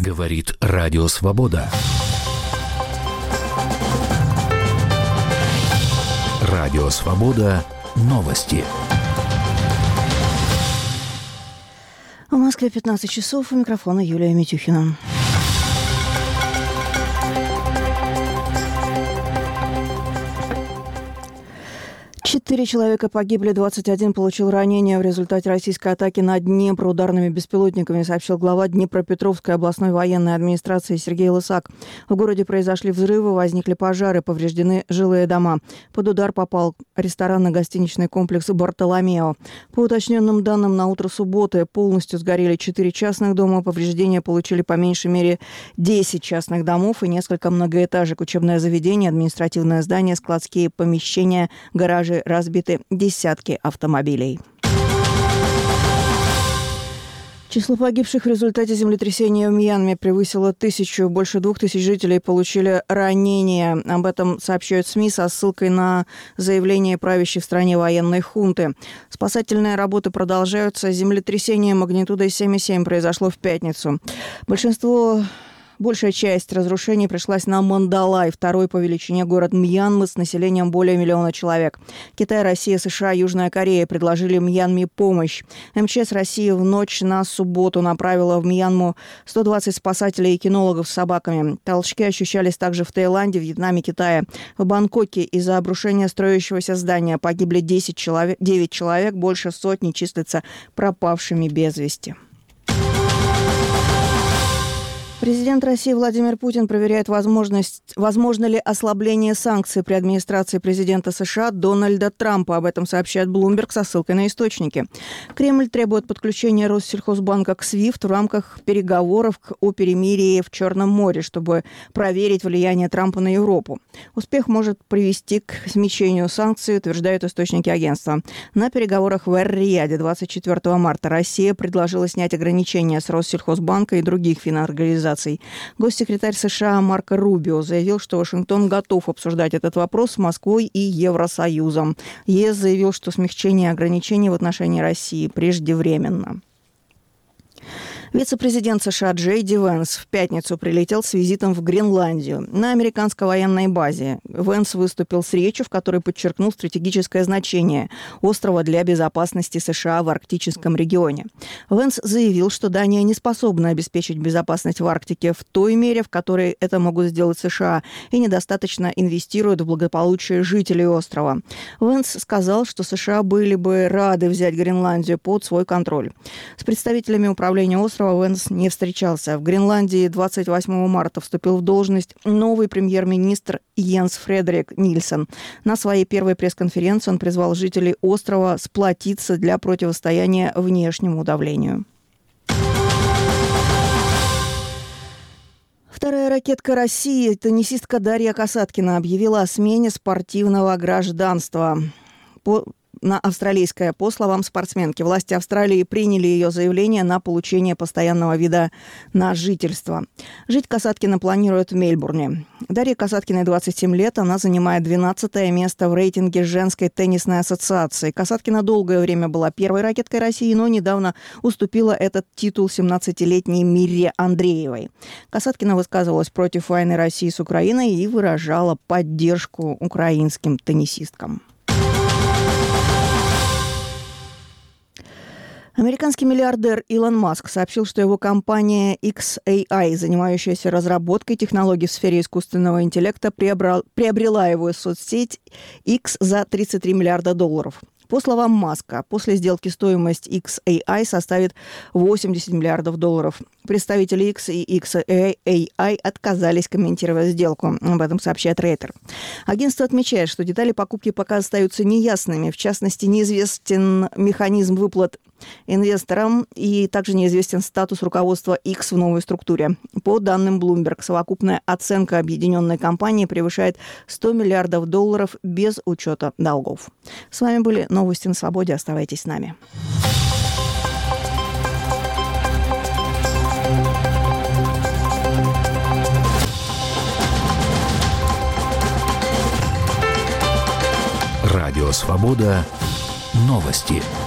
Говорит Радио Свобода. Радио Свобода. Новости. В Москве 15 часов. У микрофона Юлия Митюхина. Четыре человека погибли, 21 получил ранения в результате российской атаки на Днепр ударными беспилотниками, сообщил глава Днепропетровской областной военной администрации Сергей Лысак. В городе произошли взрывы, возникли пожары, повреждены жилые дома. Под удар попал ресторанно-гостиничный комплекс «Бартоломео». По уточненным данным, на утро субботы полностью сгорели 4 частных дома. Повреждения получили по меньшей мере 10 частных домов и несколько многоэтажек. Учебное заведение, административное здание, складские помещения, гаражи. Разбиты десятки автомобилей. Число погибших в результате землетрясения в Мьянме превысило 1000. Больше 2000 жителей получили ранения. Об этом сообщают СМИ со ссылкой на заявление правящей в стране военной хунты. Спасательные работы продолжаются. Землетрясение магнитудой 7,7 произошло в пятницу. Большая часть разрушений пришлась на Мандалай, второй по величине город Мьянмы с населением более 1 миллиона человек. Китай, Россия, США, Южная Корея предложили Мьянме помощь. МЧС России в ночь на субботу направила в Мьянму 120 спасателей и кинологов с собаками. Толчки ощущались также в Таиланде, Вьетнаме, Китае. В Бангкоке из-за обрушения строящегося здания погибли 9 человек, больше сотни числятся пропавшими без вести. Президент России Владимир Путин проверяет возможно ли ослабление санкций при администрации президента США Дональда Трампа. Об этом сообщает Bloomberg со ссылкой на источники. Кремль требует подключения Россельхозбанка к SWIFT в рамках переговоров о перемирии в Черном море, чтобы проверить влияние Трампа на Европу. Успех может привести к смягчению санкций, утверждают источники агентства. На переговорах в Эр-Рияде 24 марта Россия предложила снять ограничения с Россельхозбанка и других финорганизаций. Госсекретарь США Марко Рубио заявил, что Вашингтон готов обсуждать этот вопрос с Москвой и Евросоюзом. ЕС заявил, что смягчение ограничений в отношении России преждевременно. Вице-президент США Джей Ди Венс в пятницу прилетел с визитом в Гренландию. На американской военной базе Венс выступил с речью, в которой подчеркнул стратегическое значение острова для безопасности США в арктическом регионе. Венс заявил, что Дания не способна обеспечить безопасность в Арктике в той мере, в которой это могут сделать США, и недостаточно инвестирует в благополучие жителей острова. Венс сказал, что США были бы рады взять Гренландию под свой контроль. С представителями управления островом Венс не встречался. В Гренландии 28 марта вступил в должность новый премьер-министр Йенс Фредерик Нильсен. На своей первой пресс-конференции он призвал жителей острова сплотиться для противостояния внешнему давлению. Вторая ракетка России, теннисистка Дарья Касаткина, объявила о смене спортивного гражданства. Австралийская, по словам спортсменки. Власти Австралии приняли ее заявление на получение постоянного вида на жительство. Жить Касаткина планирует в Мельбурне. Дарья Касаткиной 27 лет. Она занимает 12-е место в рейтинге женской теннисной ассоциации. Касаткина долгое время была первой ракеткой России, но недавно уступила этот титул 17-летней Мирре Андреевой. Касаткина высказывалась против войны России с Украиной и выражала поддержку украинским теннисисткам. Американский миллиардер Илон Маск сообщил, что его компания XAI, занимающаяся разработкой технологий в сфере искусственного интеллекта, приобрела его соцсеть X за $33 миллиарда. По словам Маска, после сделки стоимость XAI составит $80 миллиардов. Представители X и XAI отказались комментировать сделку. Об этом сообщает Рейтер. Агентство отмечает, что детали покупки пока остаются неясными. В частности, неизвестен механизм выплат инвесторам и также неизвестен статус руководства X в новой структуре. По данным Bloomberg, совокупная оценка объединенной компании превышает $100 миллиардов без учета долгов. С вами были новости на свободе. Оставайтесь с нами. Радио Свобода. Новости.